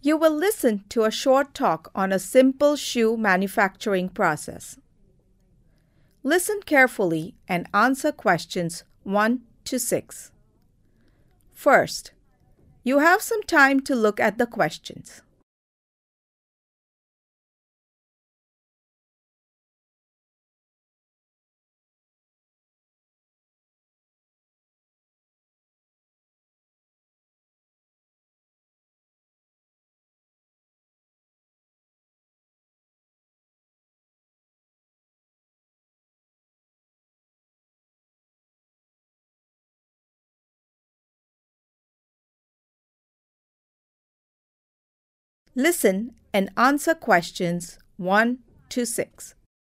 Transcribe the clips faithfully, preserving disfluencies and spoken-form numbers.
You will listen to a short talk on a simple shoe manufacturing process. Listen carefully and answer questions one to six. First, you have some time to look at the questions. Listen and answer questions one to six.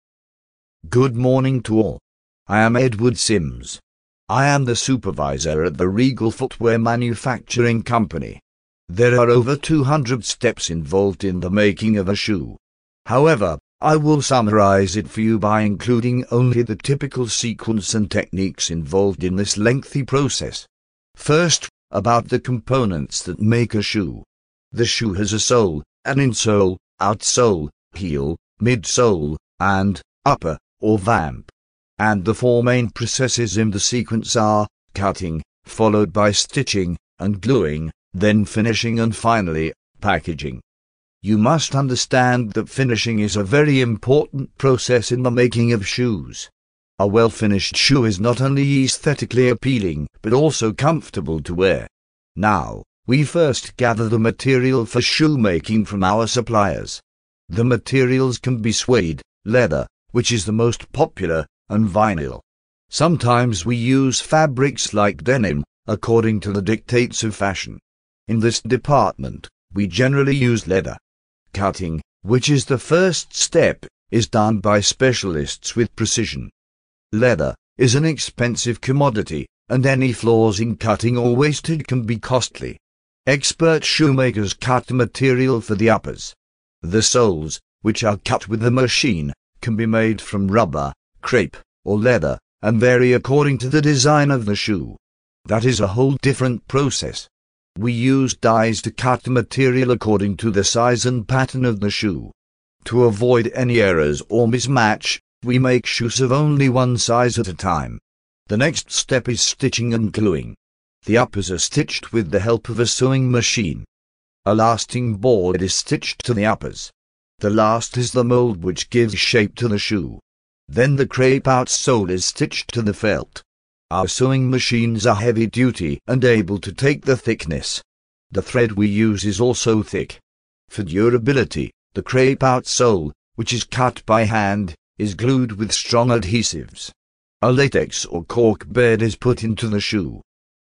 Good morning to all. I am Edward Sims. I am the supervisor at the Regal Footwear Manufacturing Company. There are over two hundred steps involved in the making of a shoe. However, I will summarize it for you by including only the typical sequence and techniques involved in this lengthy process. First, about the components that make a shoe. The shoe has a sole, an insole, outsole, heel, midsole, and upper, or vamp. And the four main processes in the sequence are cutting, followed by stitching, and gluing, then finishing and finally, packaging. You must understand that finishing is a very important process in the making of shoes. A well-finished shoe is not only aesthetically appealing, but also comfortable to wear. Now, we first gather the material for shoemaking from our suppliers. The materials can be suede, leather, which is the most popular, and vinyl. Sometimes we use fabrics like denim, according to the dictates of fashion. In this department, we generally use leather. Cutting, which is the first step, is done by specialists with precision. Leather is an expensive commodity, and any flaws in cutting or wastage can be costly. Expert shoemakers cut the material for the uppers. The soles, which are cut with a machine, can be made from rubber, crepe, or leather, and vary according to the design of the shoe. That is a whole different process. We use dies to cut the material according to the size and pattern of the shoe. To avoid any errors or mismatch, we make shoes of only one size at a time. The next step is stitching and gluing. The uppers are stitched with the help of a sewing machine. A lasting board is stitched to the uppers. The last is the mold which gives shape to the shoe. Then the crepe outsole is stitched to the felt. Our sewing machines are heavy-duty and able to take the thickness. The thread we use is also thick. For durability, the crepe outsole, which is cut by hand, is glued with strong adhesives. A latex or cork bed is put into the shoe.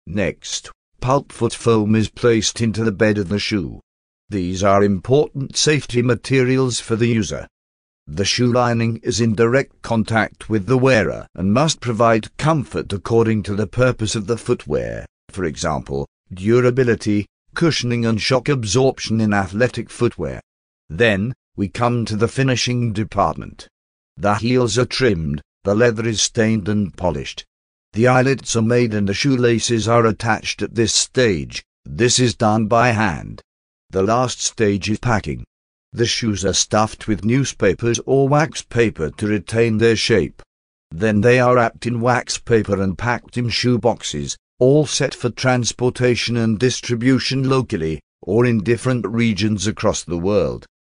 Next, pulp foot foam is placed into the bed of the shoe. These are important safety materials for the user. The shoe lining is in direct contact with the wearer and must provide comfort according to the purpose of the footwear, for example, durability, cushioning and shock absorption in athletic footwear. Then, we come to the finishing department. The heels are trimmed, the leather is stained and polished. The eyelets are made and the shoelaces are attached at this stage. This is done by hand. The last stage is packing. The shoes are stuffed with newspapers or wax paper to retain their shape. Then they are wrapped in wax paper and packed in shoe boxes, all set for transportation and distribution locally, or in different regions across the world.